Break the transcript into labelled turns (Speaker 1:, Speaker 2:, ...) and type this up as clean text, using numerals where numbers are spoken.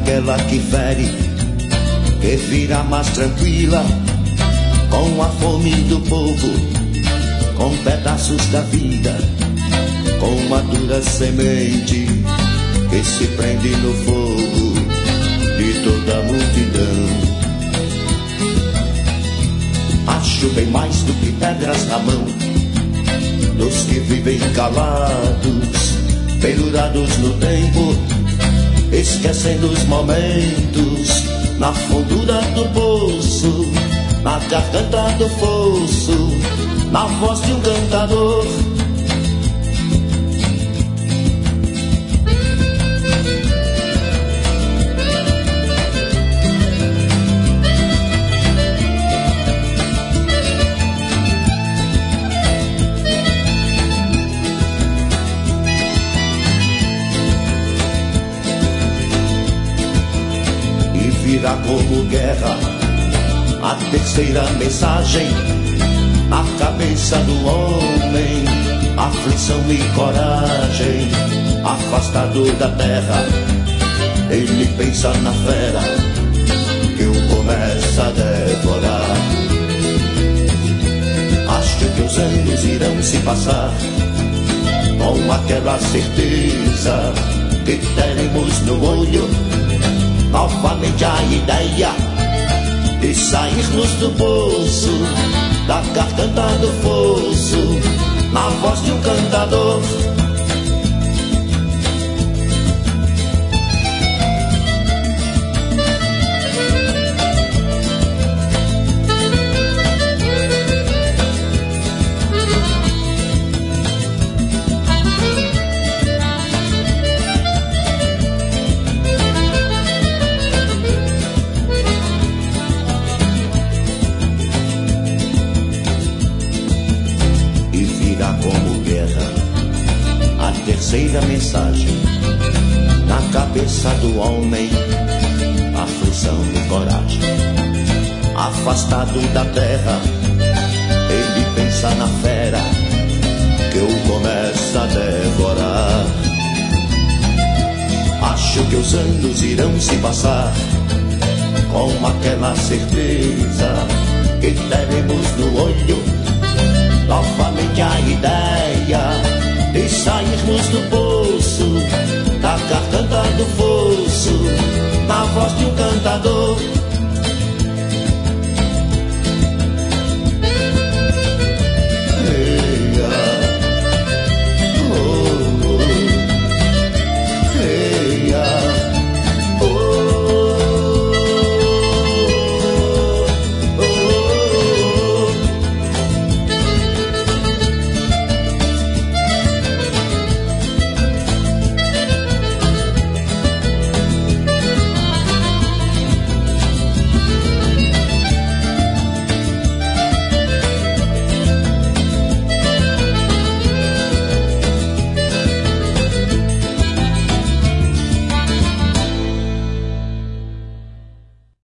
Speaker 1: aquela que fere, que vira mais tranquila, com a fome do povo, com pedaços da vida, com uma dura semente que se prende no fogo de toda a multidão. Acho bem mais do que pedras na mão dos que vivem calados, pendurados no tempo, esquecendo os momentos, na fundura do poço, na garganta do fosso, na voz de um cantador. Virá como guerra a terceira mensagem na cabeça do homem, aflição e coragem, afastado da terra. Ele pensa na fera que o começa a devorar. Acho que os anos irão se passar com aquela certeza que teremos no olho novamente a ideia de sairmos do poço, da garganta do fosso, na voz de um cantador. Terceira mensagem na cabeça do homem, aflição e coragem, afastado da terra. Ele pensa na fera que o começa a devorar. Acho que os anos irão se passar com aquela certeza que teremos no olho novamente a ideia de sairmos do poço,